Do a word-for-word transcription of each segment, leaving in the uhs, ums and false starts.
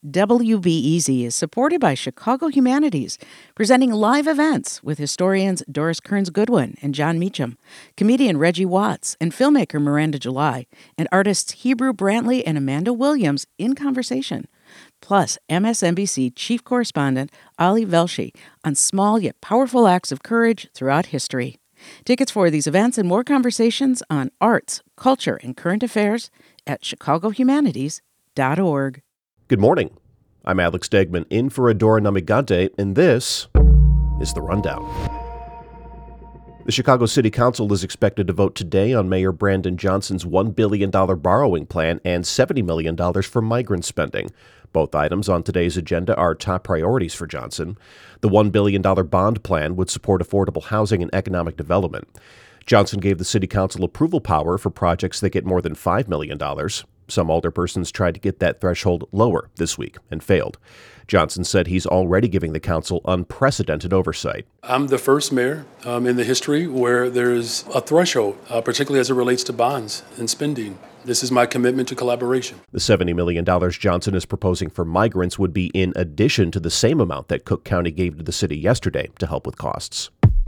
W B E Z is supported by Chicago Humanities, presenting live events with historians Doris Kearns Goodwin and John Meacham, comedian Reggie Watts, and filmmaker Miranda July, and artists Hebrew Brantley and Amanda Williams in conversation. Plus, M S N B C chief correspondent Ali Velshi on small yet powerful acts of courage throughout history. Tickets for these events and more conversations on arts, culture, and current affairs at chicago humanities dot org. Good morning. I'm Alex Degman in for Adora Namigante, and this is The Rundown. The Chicago City Council is expected to vote today on Mayor Brandon Johnson's one billion dollars borrowing plan and seventy million dollars for migrant spending. Both items on today's agenda are top priorities for Johnson. The one billion dollars bond plan would support affordable housing and economic development. Johnson gave the City Council approval power for projects that get more than five million dollars. Some alderpersons tried to get that threshold lower this week and failed. Johnson said he's already giving the council unprecedented oversight. I'm the first mayor um, in the history where there's a threshold, uh, particularly as it relates to bonds and spending. This is my commitment to collaboration. The seventy million dollars Johnson is proposing for migrants would be in addition to the same amount that Cook County gave to the city yesterday to help with costs.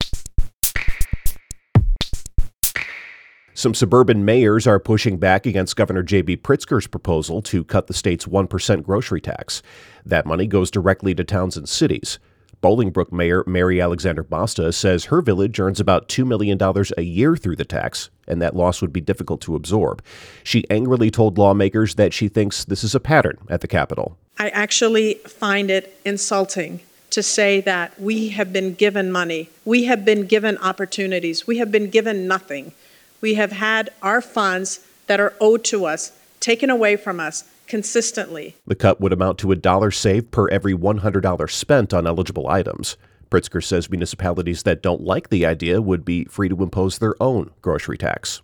Some suburban mayors are pushing back against Governor J B Pritzker's proposal to cut the state's one percent grocery tax. That money goes directly to towns and cities. Bolingbrook Mayor Mary Alexander Basta says her village earns about two million dollars a year through the tax, and that loss would be difficult to absorb. She angrily told lawmakers that she thinks this is a pattern at the Capitol. I actually find it insulting to say that we have been given money, we have been given opportunities, we have been given nothing. We have had our funds that are owed to us taken away from us consistently. The cut would amount to a dollar saved per every one hundred dollars spent on eligible items. Pritzker says municipalities that don't like the idea would be free to impose their own grocery tax.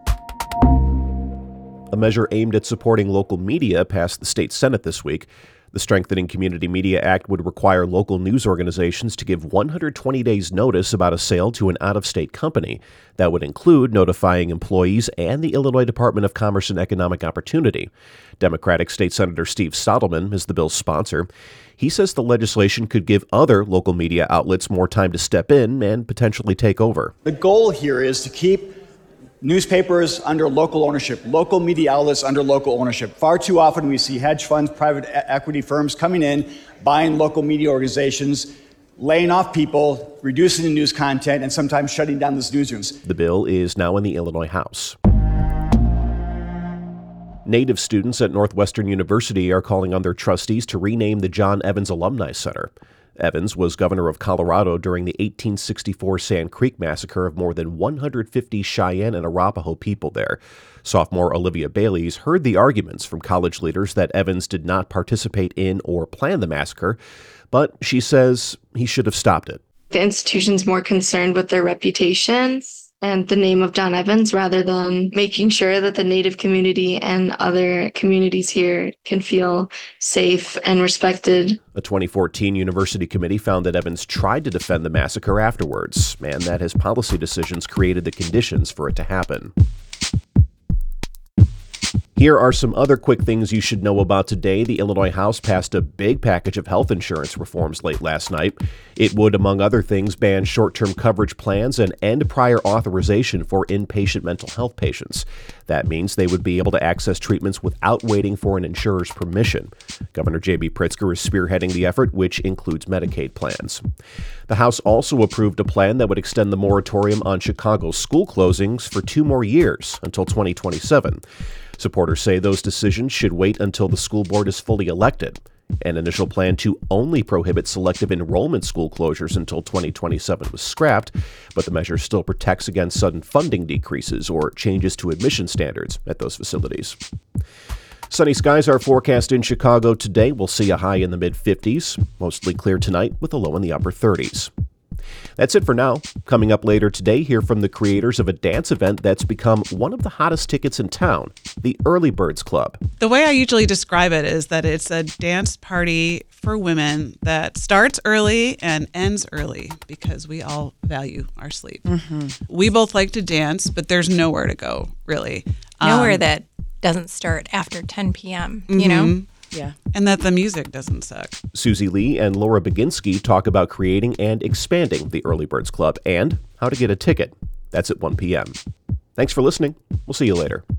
A measure aimed at supporting local media passed the state Senate this week. The Strengthening Community Media Act would require local news organizations to give one hundred twenty days notice about a sale to an out-of-state company. That would include notifying employees and the Illinois Department of Commerce and Economic Opportunity. Democratic State Senator Steve Sodelman is the bill's sponsor. He says the legislation could give other local media outlets more time to step in and potentially take over. The goal here is to keep newspapers under local ownership, local media outlets under local ownership. Far too often we see hedge funds, private equity firms coming in, buying local media organizations, laying off people, reducing the news content, and sometimes shutting down those newsrooms. The bill is now in the Illinois House. Native students at Northwestern University are calling on their trustees to rename the John Evans Alumni Center. Evans was governor of Colorado during the eighteen sixty-four Sand Creek massacre of more than one hundred fifty Cheyenne and Arapaho people there. Sophomore Olivia Bailey's heard the arguments from college leaders that Evans did not participate in or plan the massacre, but she says he should have stopped it. The institution's more concerned with their reputations and the name of John Evans rather than making sure that the Native community and other communities here can feel safe and respected. A twenty fourteen university committee found that Evans tried to defend the massacre afterwards, and that his policy decisions created the conditions for it to happen. Here are some other quick things you should know about today. The Illinois House passed a big package of health insurance reforms late last night. It would, among other things, ban short-term coverage plans and end prior authorization for inpatient mental health patients. That means they would be able to access treatments without waiting for an insurer's permission. Governor J B Pritzker is spearheading the effort, which includes Medicaid plans. The House also approved a plan that would extend the moratorium on Chicago's school closings for two more years, until twenty twenty-seven. Supporters say those decisions should wait until the school board is fully elected. An initial plan to only prohibit selective enrollment school closures until twenty twenty-seven was scrapped, but the measure still protects against sudden funding decreases or changes to admission standards at those facilities. Sunny skies are forecast in Chicago today. We'll see a high in the mid fifties, mostly clear tonight with a low in the upper thirties. That's it for now. Coming up later today, hear from the creators of a dance event that's become one of the hottest tickets in town, the Early Birds Club. The way I usually describe it is that it's a dance party for women that starts early and ends early because we all value our sleep. Mm-hmm. We both like to dance, but there's nowhere to go, really. Nowhere um, that doesn't start after ten p.m., mm-hmm. you know? Yeah. And that the music doesn't suck. Susie Lee and Laura Baginski talk about creating and expanding the Early Birds Club and how to get a ticket. That's at one p.m. Thanks for listening. We'll see you later.